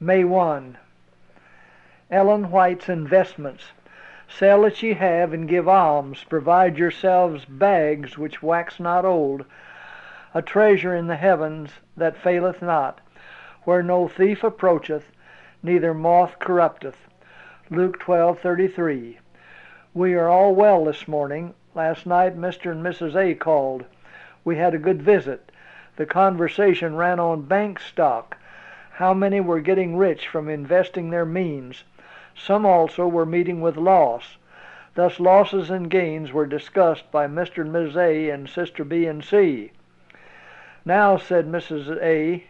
May 1. Ellen White's Investments. Sell that ye have, and give alms. Provide yourselves bags which wax not old, a treasure in the heavens that faileth not, where no thief approacheth, neither moth corrupteth. Luke 12:33. We are all well this morning. Last night Mr. and Mrs. A called. We had a good visit. The conversation ran on bank stock. How many were getting rich from investing their means. Some also were meeting with loss. Thus losses and gains were discussed by Mr. and Mrs. A and Sister B and C. Now, said Mrs. A,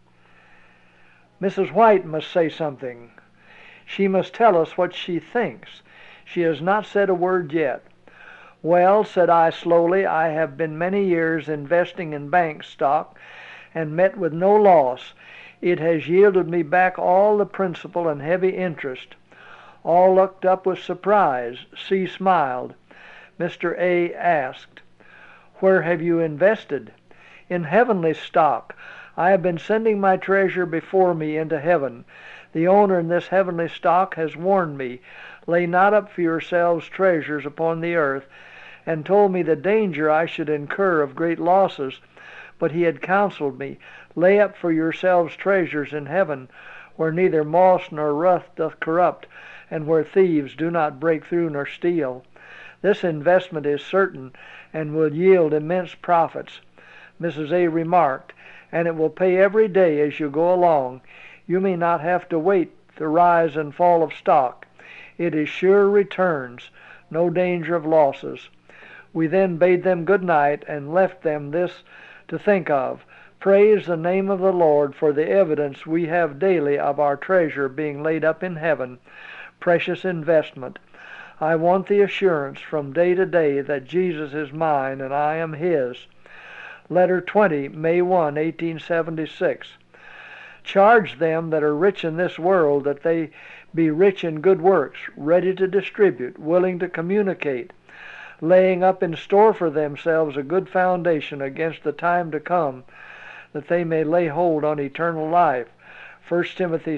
Mrs. White must say something. She must tell us what she thinks. She has not said a word yet. Well, said I slowly, I have been many years investing in bank stock and met with no loss. It has yielded me back all the principal and heavy interest. All looked up with surprise. C smiled. Mr. A asked, "Where have you invested?" "In heavenly stock. I have been sending my treasure before me into heaven. The owner in this heavenly stock has warned me, lay not up for yourselves treasures upon the earth, and told me the danger I should incur of great losses. But he had counseled me, lay up for yourselves treasures in heaven, where neither moth nor rust doth corrupt, and where thieves do not break through nor steal. This investment is certain, and will yield immense profits." Mrs. A remarked, "And it will pay every day as you go along. You may not have to wait the rise and fall of stock. It is sure returns, no danger of losses." We then bade them good night and left them this to think of. Praise the name of the Lord for the evidence we have daily of our treasure being laid up in heaven. Precious investment. I want the assurance from day to day that Jesus is mine and I am His. Letter 20, May 1, 1876. Charge them that are rich in this world that they be rich in good works, ready to distribute, willing to communicate, laying up in store for themselves a good foundation against the time to come, that they may lay hold on eternal life. 1 Timothy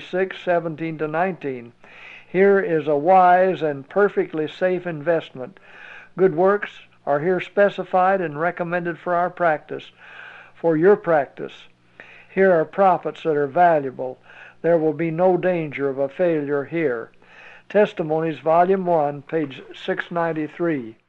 6:17-19. Here is a wise and perfectly safe investment. Good works are here specified and recommended for our practice, for your practice. Here are profits that are valuable. There will be no danger of a failure here. Testimonies, Volume 1, page 693.